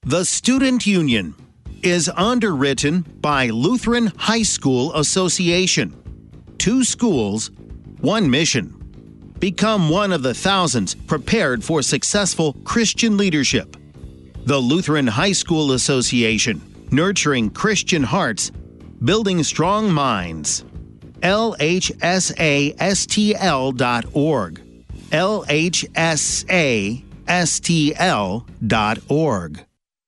The Student Union is underwritten by Lutheran High School Association. 2 schools, 1 mission. Become one of the thousands prepared for successful Christian leadership. The Lutheran High School Association, nurturing Christian hearts, building strong minds. LHSASTL.org. LHSASTL.org.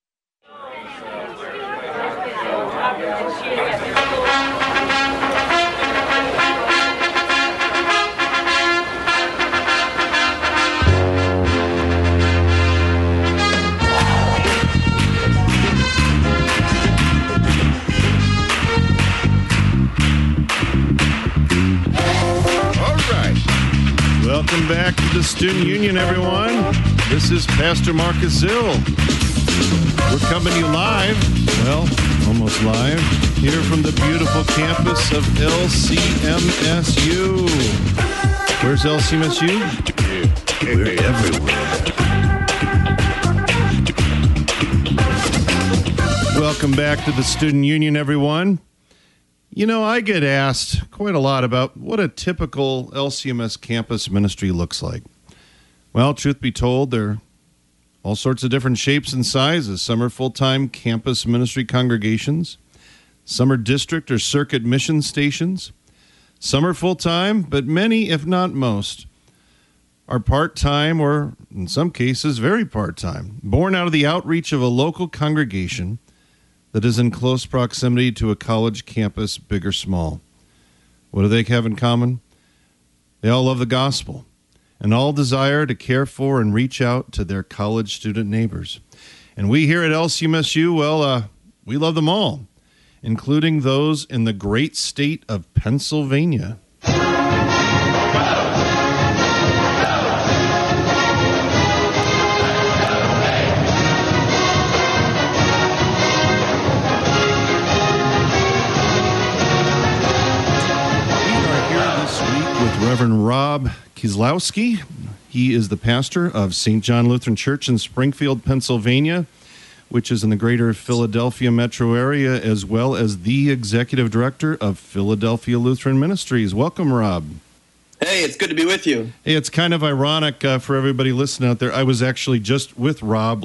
Welcome back to the Student Union, everyone. This is Pastor Marcus Zill. We're coming to you live, well, almost live, here from the beautiful campus of LCMSU. Where's LCMSU? We're everywhere. Welcome back to the Student Union, everyone. You know, I get asked quite a lot about what a typical LCMS campus ministry looks like. Well, truth be told, there are all sorts of different shapes and sizes. Some are full-time campus ministry congregations. Some are district or circuit mission stations. Some are full-time, but many, if not most, are part-time or, in some cases, very part-time, born out of the outreach of a local congregation that is in close proximity to a college campus, big or small. What do they have in common? They all love the gospel and all desire to care for and reach out to their college student neighbors. And we here at LCMSU, well, we love them all, including those in the great state of Pennsylvania. Reverend Rob Kieslowski. He is the pastor of St. John Lutheran Church in Springfield, Pennsylvania, which is in the greater Philadelphia metro area, as well as the executive director of Philadelphia Lutheran Ministries. Welcome, Rob. Hey, it's good to be with you. Hey, it's kind of ironic for everybody listening out there. I was actually just with Rob,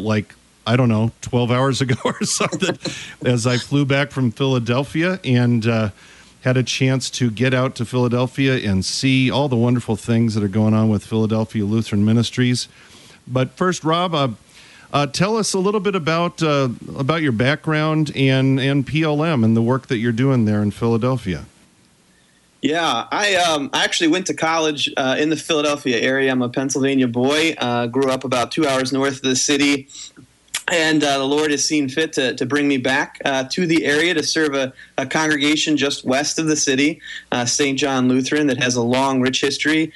12 hours ago or something, as I flew back from Philadelphia and had a chance to get out to Philadelphia and see all the wonderful things that are going on with Philadelphia Lutheran Ministries. But first, Rob, tell us a little bit about your background and PLM and the work that you're doing there in Philadelphia. Yeah, I actually went to college in the Philadelphia area. I'm a Pennsylvania boy, grew up about 2 hours north of the city. And the Lord has seen fit to bring me back to the area to serve a congregation just west of the city, St. John Lutheran, that has a long, rich history,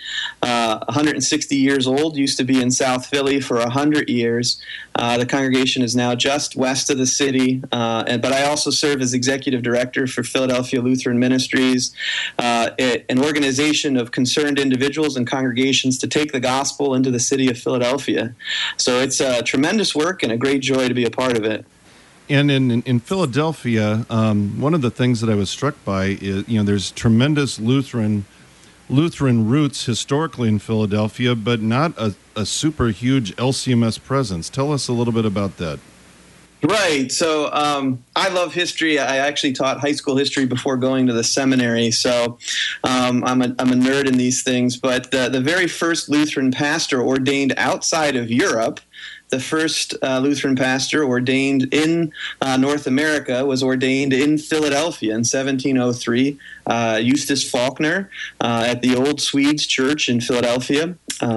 160 years old, used to be in South Philly for 100 years. The congregation is now just west of the city, but I also serve as executive director for Philadelphia Lutheran Ministries, an organization of concerned individuals and congregations to take the gospel into the city of Philadelphia. So it's tremendous work and a great joy to be a part of it. And in Philadelphia, one of the things that I was struck by is, there's tremendous Lutheran roots historically in Philadelphia, but not a super huge LCMS presence. Tell us a little bit about that. Right. So I love history. I actually taught high school history before going to the seminary. So I'm a nerd in these things. But the very first Lutheran pastor ordained outside of Europe, the first Lutheran pastor ordained in North America was ordained in Philadelphia in 1703, Eustace Faulkner at the Old Swedes Church in Philadelphia.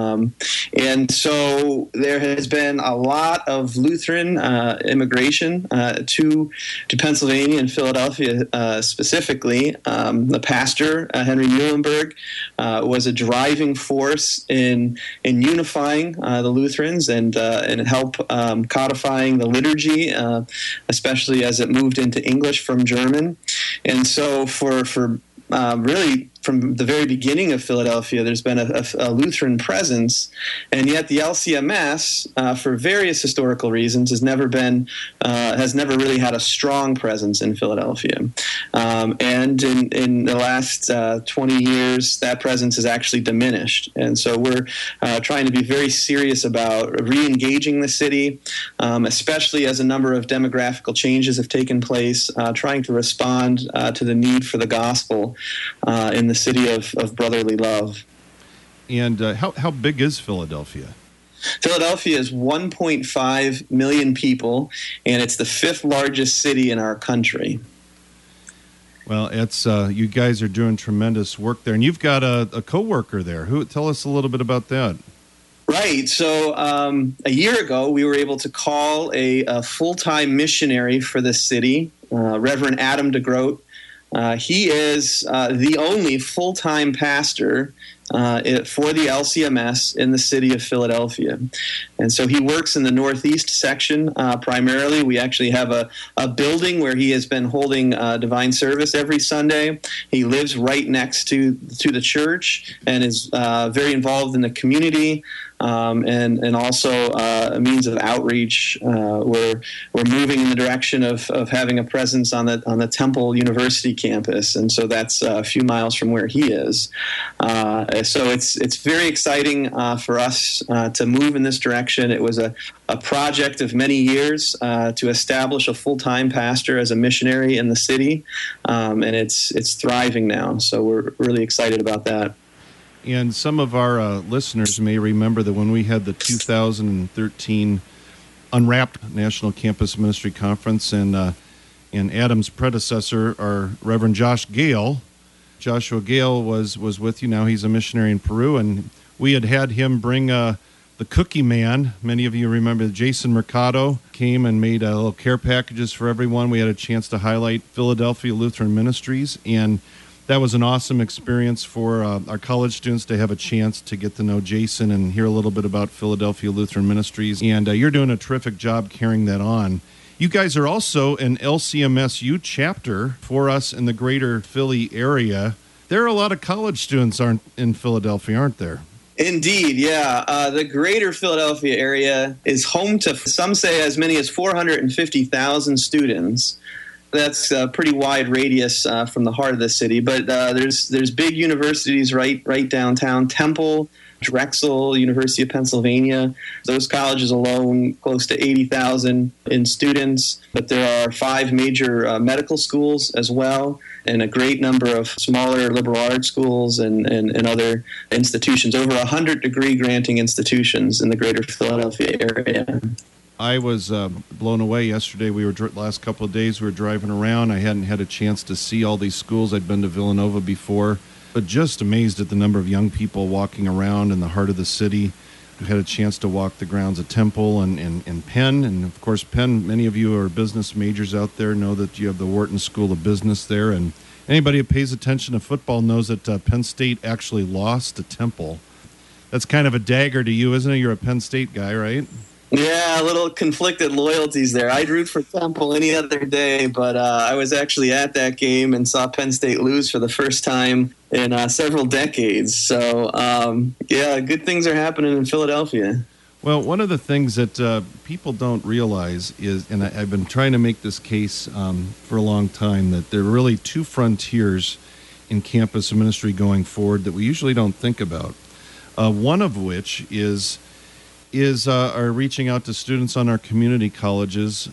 And so there has been a lot of Lutheran immigration to Pennsylvania and Philadelphia specifically. The pastor, Henry Muhlenberg, was a driving force in unifying the Lutherans and help codifying the liturgy, especially as it moved into English from German. And so for really from the very beginning of Philadelphia, there's been a Lutheran presence, and yet the LCMS, for various historical reasons, has never really had a strong presence in Philadelphia. And in the last 20 years, that presence has actually diminished. And so we're trying to be very serious about re-engaging the city, especially as a number of demographical changes have taken place, trying to respond to the need for the gospel in the city of brotherly love. And how big is Philadelphia? Philadelphia is 1.5 million people, and it's the 5th largest city in our country. Well, it's you guys are doing tremendous work there, and you've got a coworker there. Tell us a little bit about that. Right. So a year ago, we were able to call a full-time missionary for the city, Reverend Adam DeGroat. He is the only full-time pastor for the LCMS in the city of Philadelphia. And so he works in the northeast section primarily. We actually have a building where he has been holding divine service every Sunday. He lives right next to the church and is very involved in the community. And also a means of outreach. We're moving in the direction of having a presence on the Temple University campus, and so that's a few miles from where he is. So it's very exciting for us to move in this direction. It was a project of many years to establish a full-time pastor as a missionary in the city, and it's thriving now. So we're really excited about that. And some of our listeners may remember that when we had the 2013 Unwrapped National Campus Ministry Conference, and Adam's predecessor, our Reverend Joshua Gale was with you. Now he's a missionary in Peru, and we had him bring the Cookie Man. Many of you remember Jason Mercado came and made little care packages for everyone. We had a chance to highlight Philadelphia Lutheran Ministries, and that was an awesome experience for our college students to have a chance to get to know Jason and hear a little bit about Philadelphia Lutheran Ministries. And you're doing a terrific job carrying that on. You guys are also an LCMSU chapter for us in the greater Philly area. There are a lot of college students in Philadelphia, aren't there? Indeed, yeah. The greater Philadelphia area is home to, some say, as many as 450,000 students. That's a pretty wide radius from the heart of the city, but there's big universities right downtown. Temple, Drexel, University of Pennsylvania. Those colleges alone, close to 80,000 in students. But there are 5 major medical schools as well, and a great number of smaller liberal arts schools and other institutions. Over 100 degree granting institutions in the greater Philadelphia area. I was blown away yesterday. Last couple of days we were driving around. I hadn't had a chance to see all these schools. I'd been to Villanova before, but just amazed at the number of young people walking around in the heart of the city. We had a chance to walk the grounds of Temple and Penn. And, of course, Penn, many of you are business majors out there, know that you have the Wharton School of Business there. And anybody who pays attention to football knows that Penn State actually lost to Temple. That's kind of a dagger to you, isn't it? You're a Penn State guy, right? Yeah, a little conflicted loyalties there. I'd root for Temple any other day, but I was actually at that game and saw Penn State lose for the first time in several decades. So, yeah, good things are happening in Philadelphia. Well, one of the things that people don't realize is, and I've been trying to make this case for a long time, that there are really 2 frontiers in campus ministry going forward that we usually don't think about. One of which is our reaching out to students on our community colleges.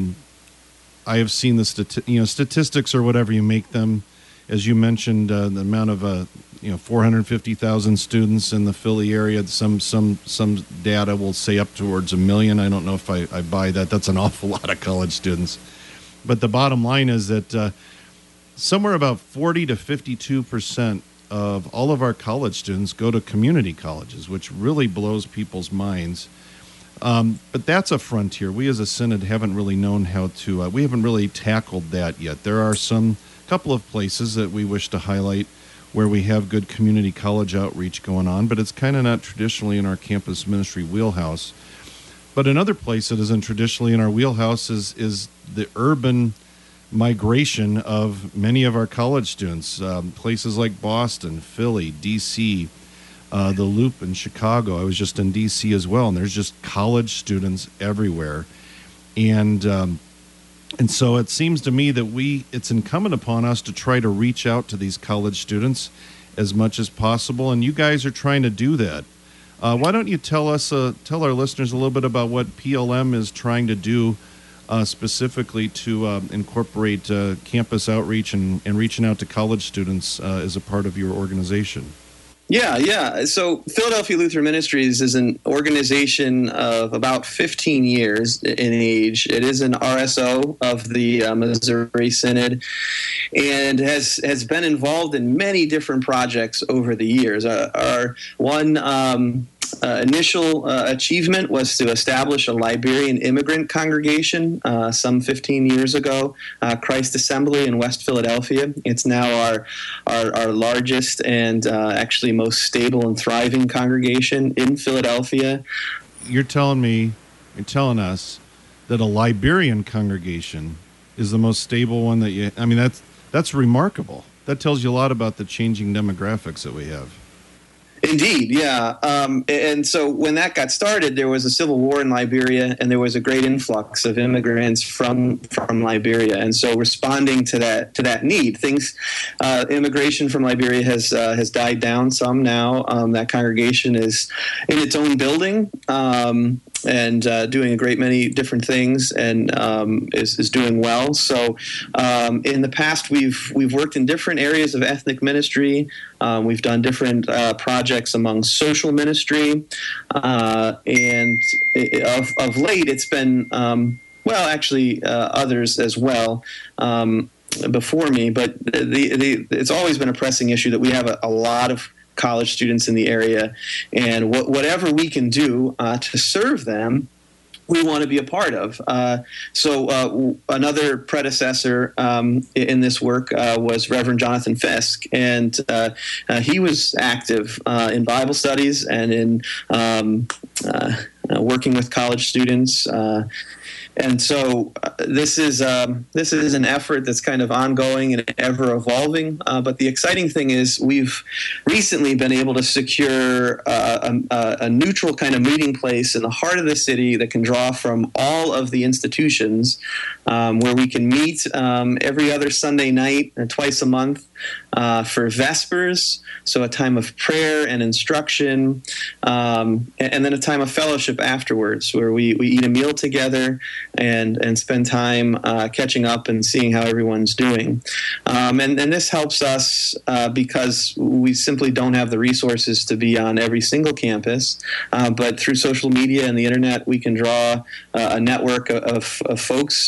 I have seen the statistics or whatever you make them. As you mentioned, the amount of 450,000 students in the Philly area. Some data will say up towards 1 million. I don't know if I buy that. That's an awful lot of college students. But the bottom line is that somewhere about 40 to 52% of all of our college students go to community colleges, which really blows people's minds. But that's a frontier. We as a synod haven't really known how to, we haven't really tackled that yet. There are couple of places that we wish to highlight where we have good community college outreach going on, but it's kind of not traditionally in our campus ministry wheelhouse. But another place that isn't traditionally in our wheelhouse is the urban migration of many of our college students, places like Boston, Philly, D.C., the Loop in Chicago. I was just in D.C. as well, and there's just college students everywhere. And so it seems to me that it's incumbent upon us to try to reach out to these college students as much as possible, and you guys are trying to do that. Why don't you tell our listeners a little bit about what PLM is trying to do specifically to incorporate campus outreach and reaching out to college students as a part of your organization? Yeah. So Philadelphia Lutheran Ministries is an organization of about 15 years in age. It is an RSO of the Missouri Synod and has been involved in many different projects over the years. Our one initial achievement was to establish a Liberian immigrant congregation some 15 years ago, Christ Assembly in West Philadelphia. It's now our largest and actually most stable and thriving congregation in Philadelphia. You're telling us that a Liberian congregation is the most stable one that's remarkable. That tells you a lot about the changing demographics that we have. Indeed, yeah. And so when that got started, there was a civil war in Liberia, and there was a great influx of immigrants from Liberia. And so responding to that need, immigration from Liberia has died down some now. That congregation is in its own building. And doing a great many different things, and is doing well. So, in the past, we've worked in different areas of ethnic ministry. We've done different projects among social ministry, and of late, it's been others as well. Before me, but it's always been a pressing issue that we have a lot of college students in the area, and whatever we can do to serve them, we want to be a part of. So another predecessor in this work was Reverend Jonathan Fisk, and he was active in Bible studies and in working with college students. And so this is an effort that's kind of ongoing and ever evolving. But the exciting thing is we've recently been able to secure a neutral kind of meeting place in the heart of the city that can draw from all of the institutions, where we can meet every other Sunday night and twice a month for Vespers, so a time of prayer and instruction, and then a time of fellowship afterwards, where we eat a meal together and spend time catching up and seeing how everyone's doing. And this helps us because we simply don't have the resources to be on every single campus, but through social media and the internet, we can draw a network of folks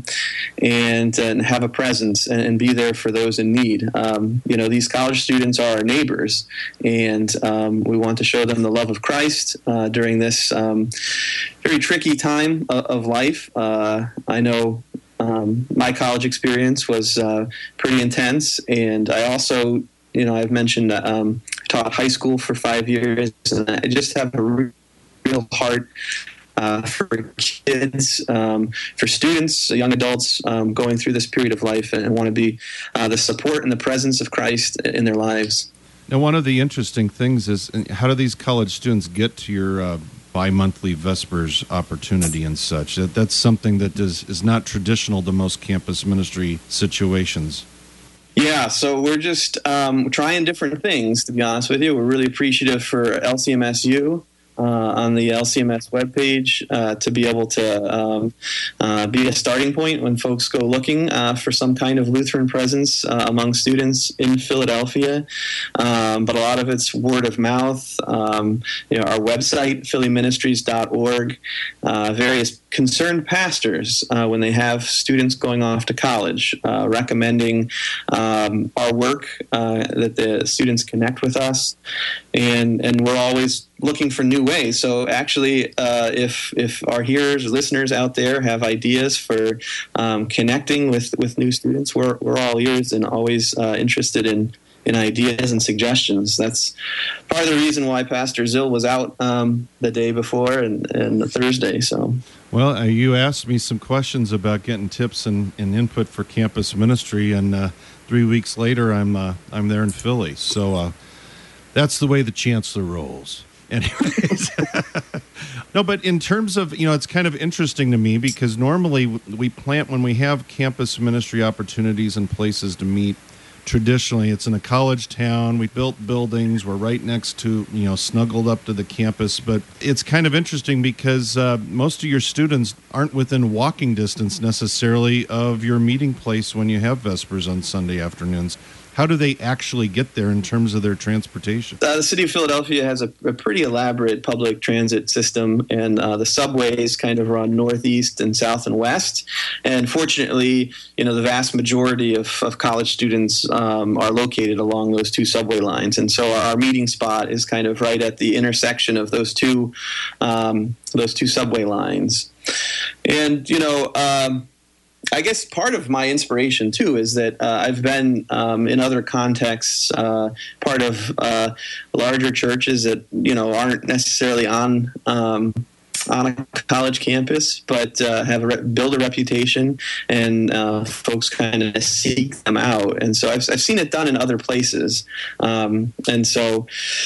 and have a presence and be there for those in need. These college students are our neighbors, and we want to show them the love of Christ during this very tricky time of life. I know my college experience was pretty intense, and I also, I've mentioned taught high school for 5 years, and I just have a real heart for kids, for students, young adults going through this period of life, and want to be the support and the presence of Christ in their lives. Now, one of the interesting things is, how do these college students get to your bi-monthly Vespers opportunity and such? That's something that is not traditional to most campus ministry situations. Yeah, so we're just trying different things, to be honest with you. We're really appreciative for LCMSU on the LCMS webpage to be able to be a starting point when folks go looking for some kind of Lutheran presence among students in Philadelphia. But a lot of it's word of mouth. Our website, phillyministries.org, various concerned pastors, when they have students going off to college, recommending our work, that the students connect with us, and we're always looking for new ways. So actually, if our hearers or listeners out there have ideas for connecting with new students, we're all ears and always interested in ideas and suggestions. That's part of the reason why Pastor Zill was out the day before and the Thursday. So, Well, you asked me some questions about getting tips and input for campus ministry, and 3 weeks later, I'm there in Philly. So that's the way the chancellor rolls. Anyways, no, but in terms of, it's kind of interesting to me because normally we plant when we have campus ministry opportunities and places to meet. Traditionally, it's in a college town. We built buildings. We're right next to, snuggled up to the campus. But it's kind of interesting because most of your students aren't within walking distance necessarily of your meeting place when you have Vespers on Sunday afternoons. How do they actually get there in terms of their transportation? The city of Philadelphia has a pretty elaborate public transit system, and the subways kind of run northeast and south and west. And fortunately, the vast majority of college students are located along those two subway lines. And so our meeting spot is kind of right at the intersection of those two subway lines. And, I guess part of my inspiration, too, is that I've been in other contexts part of larger churches that, aren't necessarily on a college campus, but build a reputation, and folks kind of seek them out. And so I've seen it done in other places. And so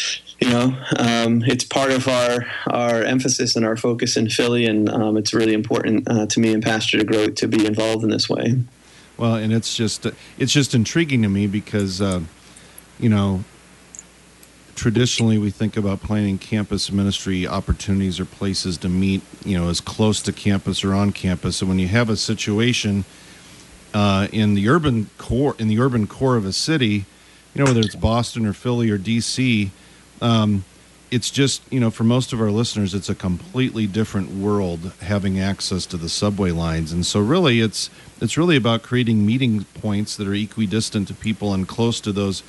it's part of our emphasis and our focus in Philly, and it's really important to me and Pastor DeGroat to be involved in this way. Well, and it's just intriguing to me because, traditionally we think about planning campus ministry opportunities or places to meet, as close to campus or on campus. And when you have a situation in the urban core of a city, whether it's Boston or Philly or DC. It's just, for most of our listeners, it's a completely different world having access to the subway lines. And so really, it's really about creating meeting points that are equidistant to people and close to those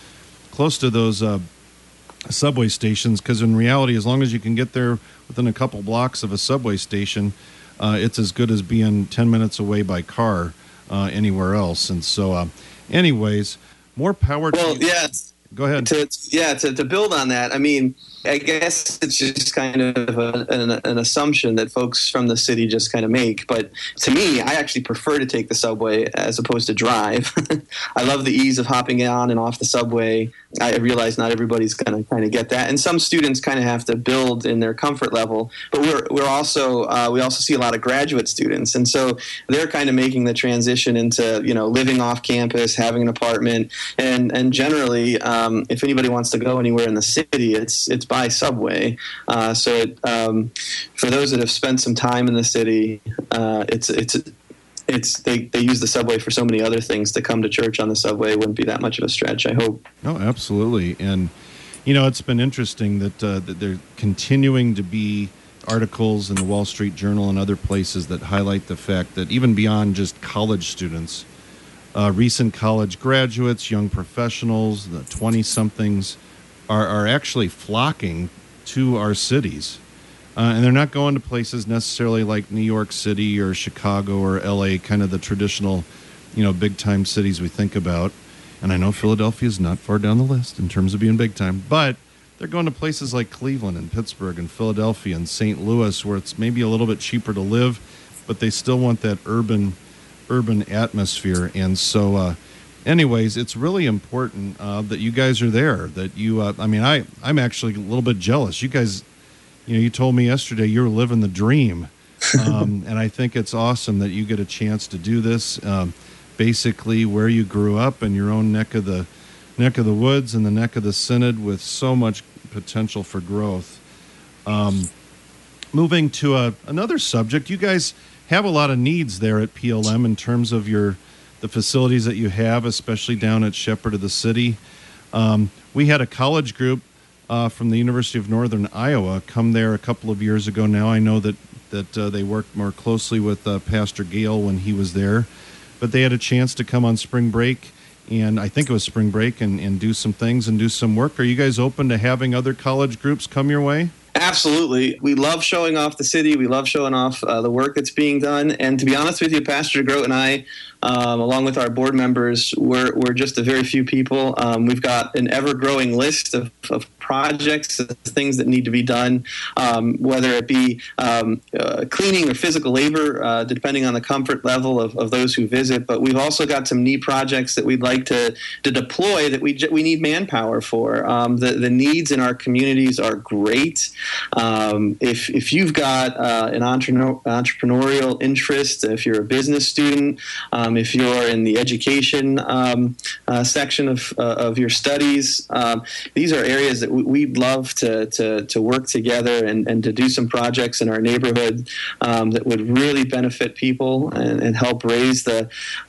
subway stations. Because in reality, as long as you can get there within a couple blocks of a subway station, it's as good as being 10 minutes away by car anywhere else. And so, anyways, more power to you. Well, yeah. Go ahead. To build on that, I mean, I guess it's just kind of an assumption that folks from the city just kind of make. But to me, I actually prefer to take the subway as opposed to drive. I love the ease of hopping on and off the subway. I realize not everybody's going to kind of get that, and some students kind of have to build in their comfort level. But we also see a lot of graduate students, and so they're kind of making the transition into living off campus, having an apartment, and generally, if anybody wants to go anywhere in the city, it's by subway. So for those that have spent some time in the city, they use the subway for so many other things. To come to church on the subway wouldn't be that much of a stretch, I hope. No, absolutely. And, it's been interesting that there continuing to be articles in the Wall Street Journal and other places that highlight the fact that even beyond just college students, recent college graduates, young professionals, the 20-somethings are actually flocking to our cities. And they're not going to places necessarily like New York City or Chicago or L.A., kind of the traditional, big-time cities we think about. And I know Philadelphia is not far down the list in terms of being big-time, but they're going to places like Cleveland and Pittsburgh and Philadelphia and St. Louis, where it's maybe a little bit cheaper to live, but they still want that urban atmosphere. And so, anyways, it's really important that you guys are there, that you, I'm actually a little bit jealous. You guys, you told me yesterday you were living the dream. And I think it's awesome that you get a chance to do this. Basically where you grew up in your own neck of the woods and the neck of the synod, with so much potential for growth. Moving to another subject, you guys have a lot of needs there at PLM in terms of the facilities that you have, especially down at Shepherd of the City. We had a college group from the University of Northern Iowa come there a couple of years ago now. I know that they worked more closely with Pastor Gale when he was there, but they had a chance to come on spring break, and I think it was spring break, and do some things and do some work. Are you guys open to having other college groups come your way? Absolutely. We love showing off the city. We love showing off the work that's being done. And to be honest with you, Pastor DeGroat and I, along with our board members, we're just a very few people. We've got an ever-growing list of projects, things that need to be done, whether it be cleaning or physical labor, depending on the comfort level of those who visit. But we've also got some neat projects that we'd like to deploy that we need manpower for. The needs in our communities are great. If you've got an entrepreneurial interest, if you're a business student, if you're in the education section of your studies, these are areas that we'd love to work together and to do some projects in our neighborhood that would really benefit people and help raise the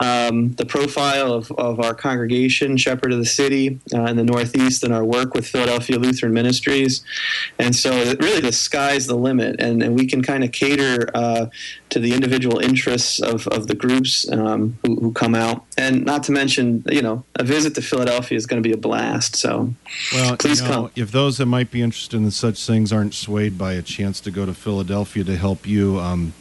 profile of our congregation, Shepherd of the City, in the Northeast, and our work with Philadelphia Lutheran Ministries. And so really the sky's the limit, and we can kind of cater to the individual interests of the groups who come out. And not to mention, a visit to Philadelphia is going to be a blast. So please come. If those that might be interested in such things aren't swayed by a chance to go to Philadelphia to help you,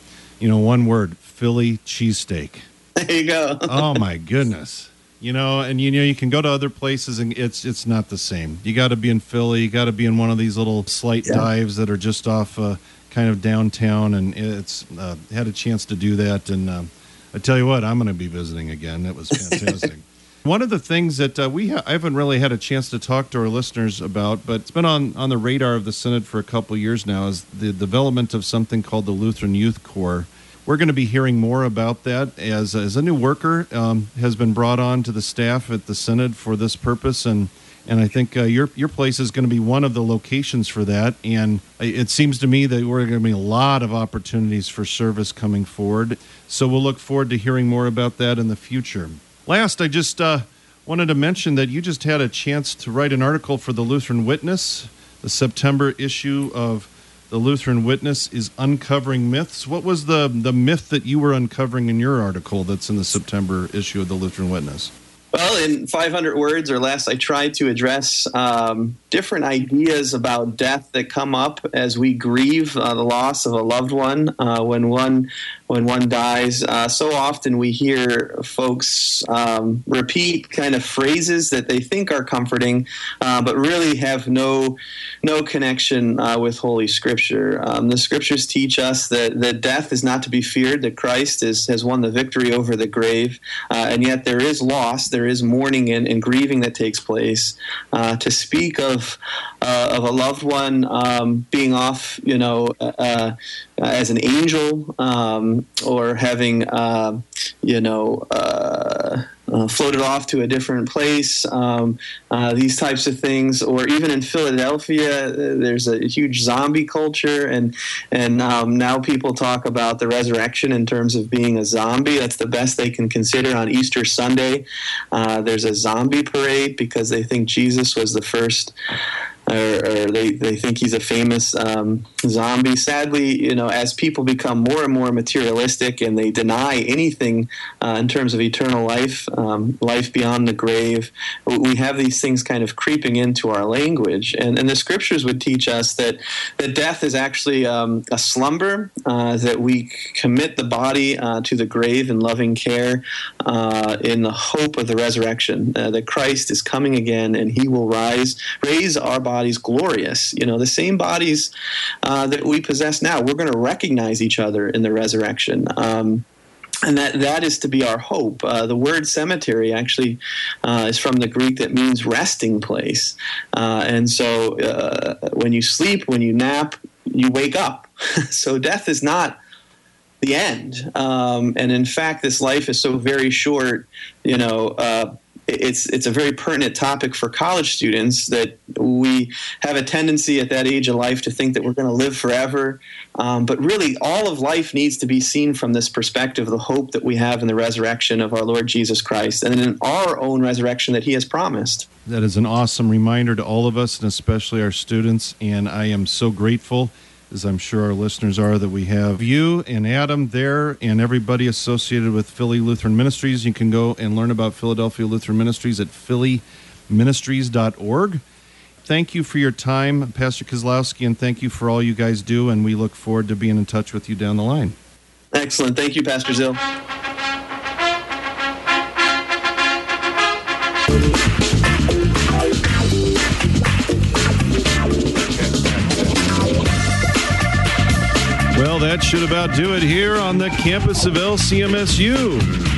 one word, Philly cheesesteak. There you go. Oh, my goodness. You can go to other places and it's not the same. You got to be in Philly. You got to be in one of these little slight dives that are just off kind of downtown. And it's had a chance to do that. And I tell you what, I'm going to be visiting again. It was fantastic. One of the things that I haven't really had a chance to talk to our listeners about, but it's been on the radar of the Synod for a couple of years now, is the development of something called the Lutheran Youth Corps. We're going to be hearing more about that as a new worker has been brought on to the staff at the Synod for this purpose, and I think your place is going to be one of the locations for that. And it seems to me that we're going to be a lot of opportunities for service coming forward. So we'll look forward to hearing more about that in the future. Last, I just wanted to mention that you just had a chance to write an article for the Lutheran Witness. The September issue of the Lutheran Witness is uncovering myths. What was the myth that you were uncovering in your article that's in the September issue of the Lutheran Witness? Well, in 500 words or less, I tried to address different ideas about death that come up as we grieve the loss of a loved one when one dies. So often we hear folks repeat kind of phrases that they think are comforting, but really have no connection with Holy Scripture. The Scriptures teach us that death is not to be feared, that Christ has won the victory over the grave, and yet there is loss, there is mourning and grieving that takes place. To speak of a loved one being off, as an angel, or having, floated off to a different place, these types of things. Or even in Philadelphia, there's a huge zombie culture, and now people talk about the resurrection in terms of being a zombie. That's the best they can consider. On Easter Sunday, there's a zombie parade because they think Jesus was the first, or they think he's a famous zombie. Sadly, as people become more and more materialistic and they deny anything in terms of eternal life, life beyond the grave, we have these things kind of creeping into our language. And the Scriptures would teach us that death is actually a slumber, that we commit the body to the grave in loving care in the hope of the resurrection, that Christ is coming again and he will raise our bodies glorious. The same bodies that we possess now, we're going to recognize each other in the resurrection. And that is to be our hope. The word cemetery actually is from the Greek that means resting place. And so when you sleep, when you nap, you wake up. So death is not the end. And in fact, this life is so very short, it's a very pertinent topic for college students that we have a tendency at that age of life to think that we're going to live forever. But really, all of life needs to be seen from this perspective, the hope that we have in the resurrection of our Lord Jesus Christ and in our own resurrection that he has promised. That is an awesome reminder to all of us, and especially our students. And I am so grateful, as I'm sure our listeners are, that we have you and Adam there and everybody associated with Philly Lutheran Ministries. You can go and learn about Philadelphia Lutheran Ministries at phillyministries.org. Thank you for your time, Pastor Kozlowski, and thank you for all you guys do, and we look forward to being in touch with you down the line. Excellent. Thank you, Pastor Zill. Well, that should about do it here on the campus of LCMSU.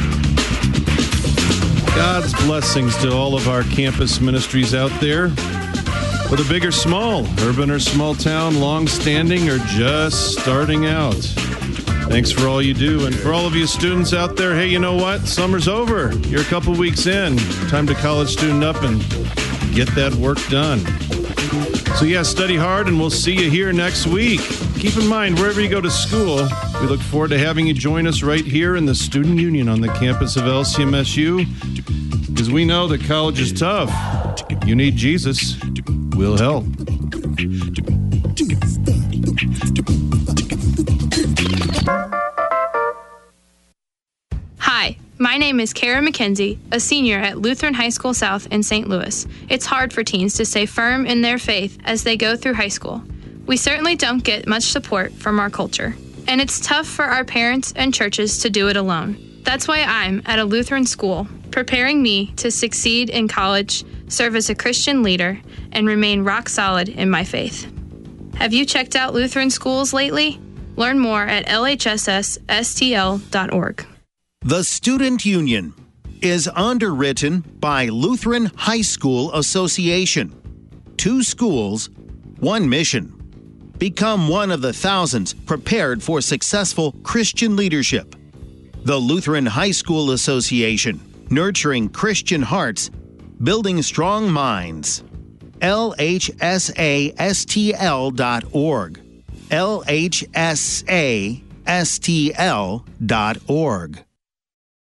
God's blessings to all of our campus ministries out there, whether big or small, urban or small town, long-standing or just starting out. Thanks for all you do. And for all of you students out there, hey, you know what? Summer's over. You're a couple weeks in. Time to college student up and get that work done. So yeah, study hard, and we'll see you here next week. Keep in mind, wherever you go to school, we look forward to having you join us right here in the Student Union on the campus of LCMSU, because we know that college is tough. You need Jesus. We'll help. Hi, my name is Kara McKenzie, a senior at Lutheran High School South in St. Louis. It's hard for teens to stay firm in their faith as they go through high school. We certainly don't get much support from our culture, and it's tough for our parents and churches to do it alone. That's why I'm at a Lutheran school, preparing me to succeed in college, serve as a Christian leader, and remain rock solid in my faith. Have you checked out Lutheran schools lately? Learn more at lhssstl.org. The Student Union is underwritten by Lutheran High School Association. 2 schools, 1 mission. Become one of the thousands prepared for successful Christian leadership. The Lutheran High School Association, nurturing Christian hearts, building strong minds. LHSASTL.org. LHSASTL.org.